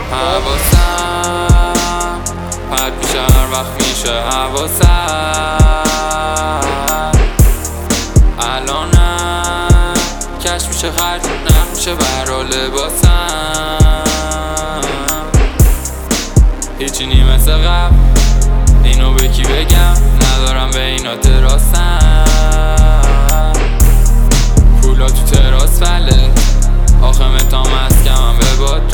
حواسم پرد میشه هر وقت میشه حواسم الانم کش میشه خرج نخ میشه برا لباسم هیچی نی مثل قبل اینو به کی بگم ندارم به اینا تراسم پولا تو تراس فله آخه متام از کمم به باد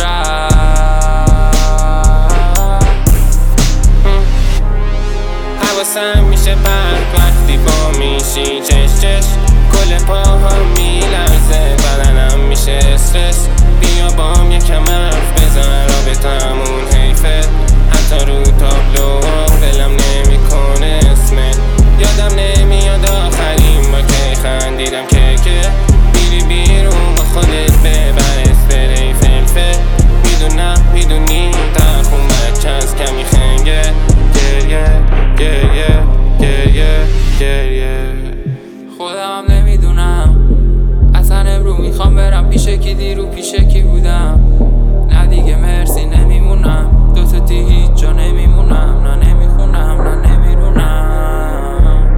حواسم میشه برد وقتی با میشی چش چش کل پاهم میلرزه بدنم میشه استرس بیا بام یکم حرف بزن رابطمون حیفه حتی رو تابلو دلم نمیکنه اسمت یادم نمیاد آخرین با که خندیدم که بیری بیرون با خودت ببر اسپری فلفل میدونم میدونی تخون بچه از کمی خنگه گریه گریه گریه گریه خودم نمیدونم اصلا امرو میخوام برم پیش کی دیرو پیش کی بودم نه دیگه مرسی نمیمونم دوتا هیچ جا نمیمونم نه نمیخونم نه نمیرونم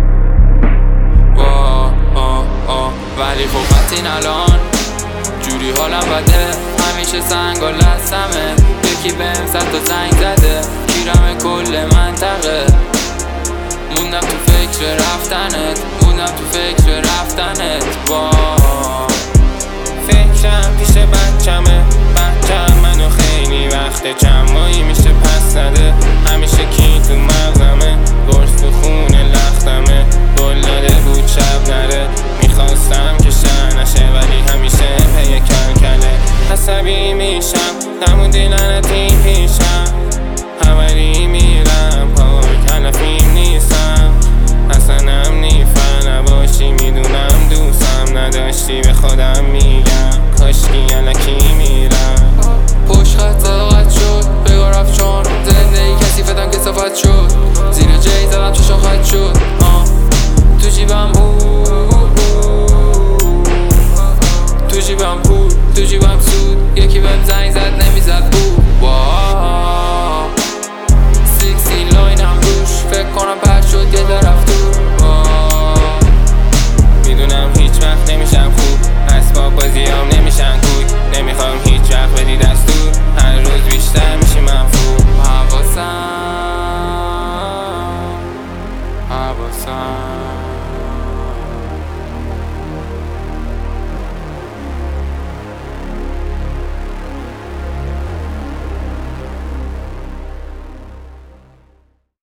ولی خب این الان جوری حالم بده همیشه سنگا لستمه یکی بهم صد تا زنگ زده کیرم کل منطقه موندم تو فکر رفتنت فکرم پیش بچمه بچم منو خیلی وقته چند ماهی میشه پس نده همیشه کی تو مغزمه گرز تو خون لختمه گل داده بود شب نره میخواستم که شهر نشه ولی همیشه پی کلکله عصبی میشم نموندی لعنتی پیشم حوالی میرم پاک علفیم نیستم اصلا نیفر نباشی میدونم دوستم نداشتی به خودم میگم کاشکی علکی میرم